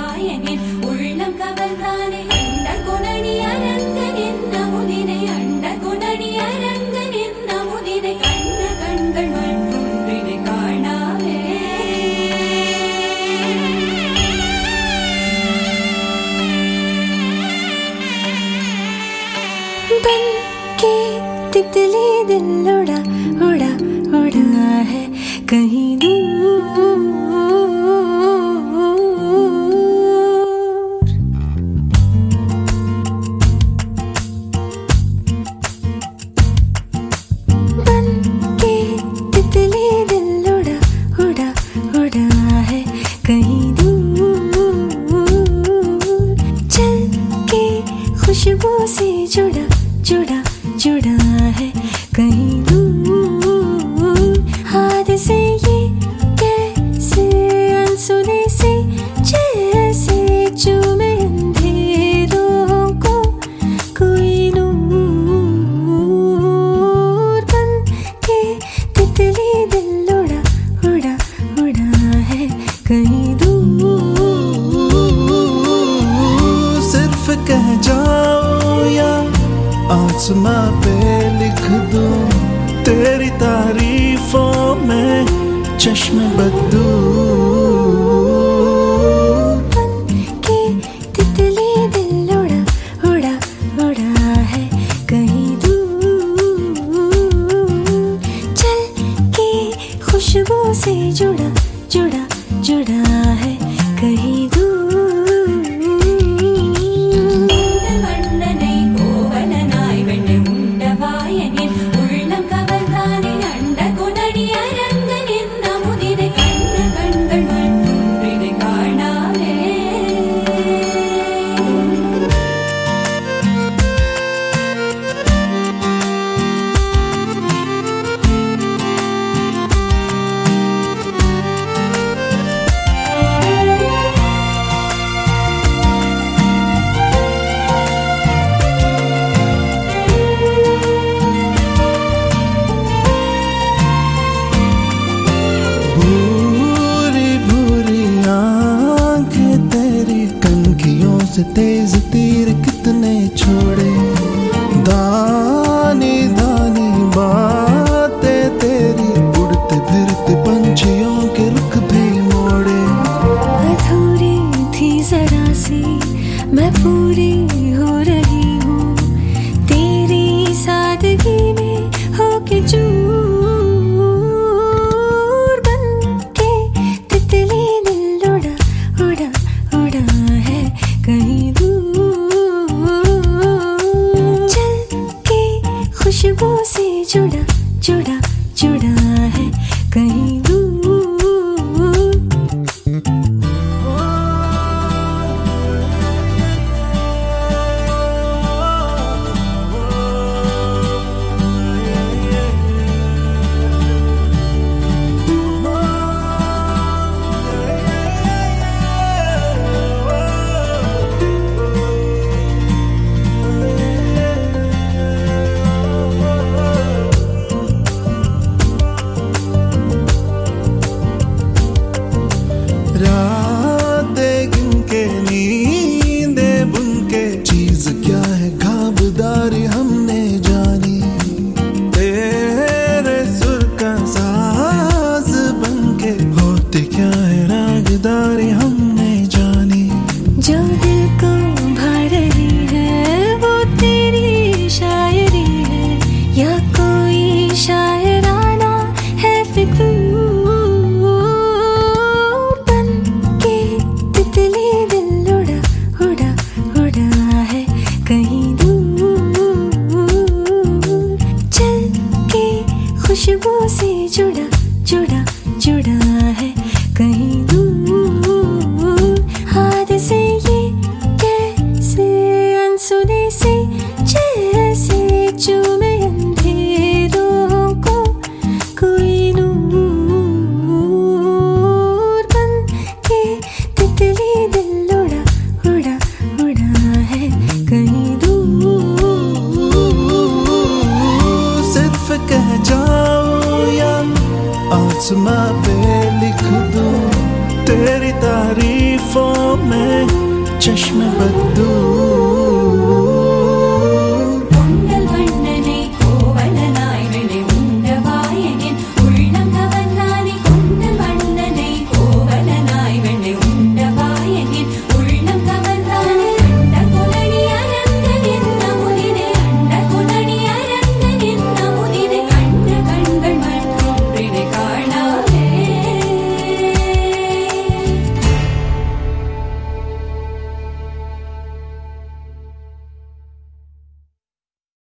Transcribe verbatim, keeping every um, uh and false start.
வாயனில் உள்ளம் கவர்ந்தானே அண்ட குணனி அரங்கன் என்ன முதினை அண்ட குணனி அரங்கன் என்ன முதினை கண்ட கண்கள் மற்றொன்றினை காணாவே बन के तितली दिल उड़ा उड़ा उड़ा है कहीं दूर बन के तितली दिल उड़ा उड़ा उड़ा है कहीं दूर चल के खुशबू से जुड़ा जुड़ा जुड़ा है कहीं दूर हाथ से ये कैसे अनसुने से जैसे चूमे अंधेरों को कोई नूर बन के तितली दिल उड़ा उड़ा उड़ा है कहीं दूर सिर्फ कह जाओ या आसमां पे लिख दूं तेरी तारीफों में चश्मे बदू बन के तितली दिल उड़ा उड़ा उड़ा है कहीं दूर चल के खुशबू से जुड़ा जुड़ा जुड़ा है कहीं दूर से तेज तीर कितने छोड़े दानी दानी बातें तेरी उड़ते फिरते पंछियों के रुख भी मोड़े अधूरी थी जरा सी मैं पूरी हो रही हूँ तेरी सादगी में होके चूर बन के तितली दिल उड़ा उड़ा उड़ा है कहीं दूर चल के खुशबू से जुड़ा जुड़ा जुड़ा है कहीं दूर चश्मे बद